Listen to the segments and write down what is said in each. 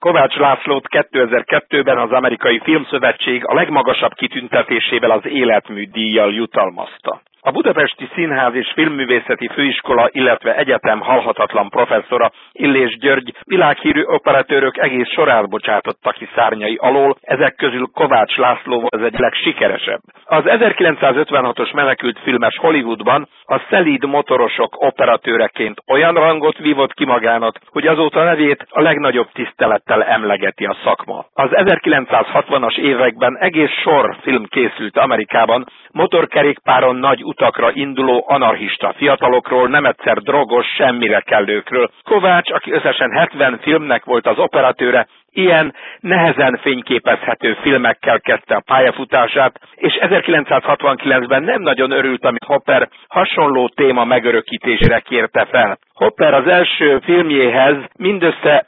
Kovács Lászlót 2002-ben az Amerikai Filmszövetség a legmagasabb kitüntetésével, az Életmű-díjjal jutalmazta. A Budapesti Színház és Filmművészeti Főiskola, illetve egyetem halhatatlan professzora, Illés György világhírű operatőrök egész sorát bocsátotta ki szárnyai alól, ezek közül Kovács László volt az egyik legsikeresebb. Az 1956-os menekült filmes Hollywoodban a szelíd motorosok operatőreként olyan rangot vívott ki magának, hogy azóta nevét a legnagyobb tisztelettel emlegeti a szakma. Az 1960-as években egész sor film készült Amerikában, motorkerékpáron nagy utakra induló anarchista fiatalokról, nem egyszer drogos, semmire kellőkről. Kovács, aki összesen 70 filmnek volt az operatőre, ilyen nehezen fényképezhető filmekkel kezdte a pályafutását, és 1969-ben nem nagyon örült, amit Hopper hasonló téma megörökítésére kérte fel. Hopper az első filmjéhez mindössze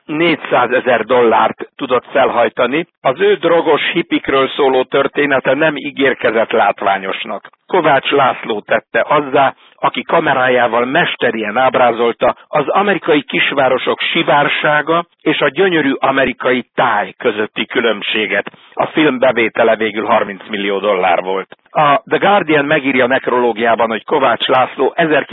$400,000 tudott felhajtani, az ő drogos hippikről szóló története nem ígérkezett látványosnak. Kovács László tette azzá, aki kamerájával mesterien ábrázolta az amerikai kisvárosok sivársága és a gyönyörű amerikai táj közötti különbséget. A film bevétele végül $30 millió volt. A The Guardian megírja nekrológiában, hogy Kovács László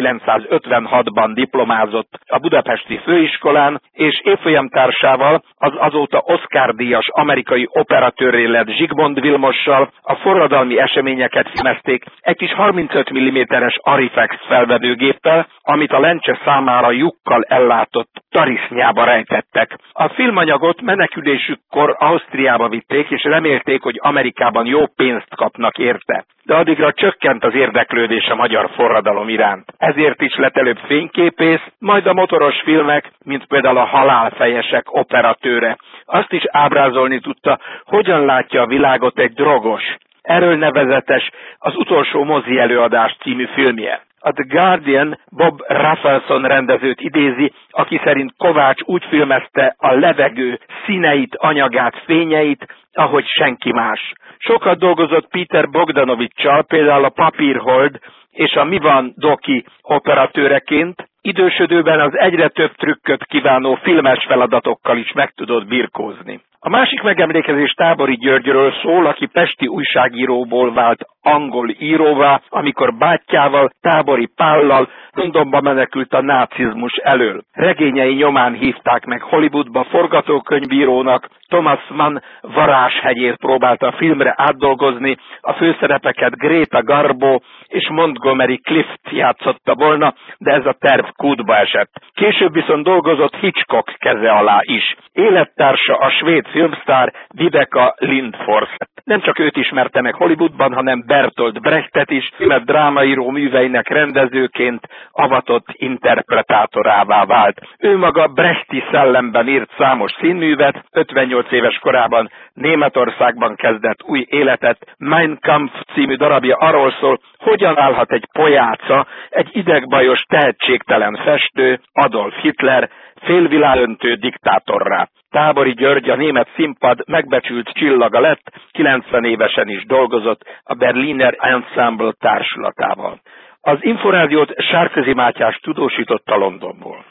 1956-ban diplomázott a Budapesti Főiskolán, és évfolyamtársával, az azóta Oscar-díjas amerikai operatőrré lett Zsigmond Vilmossal a forradalmi eseményeket filmezték egy kis 35 mm-es Arrifex felvevőgéppel, amit a lencse számára lyukkal ellátott tarisznyába rejtettek. A filmanyagot menekülésükkor Ausztriába vitték, és remélték, hogy Amerikában jó pénzt kapnak érte. De addigra csökkent az érdeklődés a magyar forradalom iránt. Ezért is lett előbb fényképész, majd a motoros filmek, mint például a Halálfejesek operatőre. Azt is ábrázolni tudta, hogyan látja a világot egy drogos. Erről nevezetes az Utolsó mozi előadás című filmje. A The Guardian Bob Rafelson rendezőt idézi, aki szerint Kovács úgy filmezte a levegő színeit, anyagát, fényeit, ahogy senki más. Sokat dolgozott Peter Bogdanovics-sal, például a Papírhold és a Mi van Doki operatőreként, idősödőben az egyre több trükköt kívánó filmes feladatokkal is meg tudott birkózni. A másik megemlékezés Tábori Györgyről szól, aki pesti újságíróból vált angol íróvá, amikor bátyjával, Tábori Pállal Londonba menekült a nácizmus elől. Regényei nyomán hívták meg Hollywoodba forgatókönyvírónak, Thomas Mann Varázshegyét próbálta a filmre átdolgozni, a főszerepeket Greta Garbo és Montgomery Clift játszotta volna, de ez a terv kútba esett. Később viszont dolgozott Hitchcock keze alá is. Élettársa a svéd filmsztár Vibeke Lindfors. Nem csak őt ismerte meg Hollywoodban, hanem Bertolt Brechtet is, mert drámaíró műveinek rendezőként avatott interpretátorává vált. Ő maga brechti szellemben írt számos színművet, 58 éves korában Németországban kezdett új életet. Mein Kampf című darabja arról szól, hogyan állhat egy pojáca, egy idegbajos, tehetségtelen festő, Adolf Hitler, félvilágöntő diktátorrá. Tábori György a német színpad megbecsült csillaga lett, 90 évesen is dolgozott a Berliner Ensemble társulatával. Az Inforádiót Sárközi Mátyás tudósította Londonból.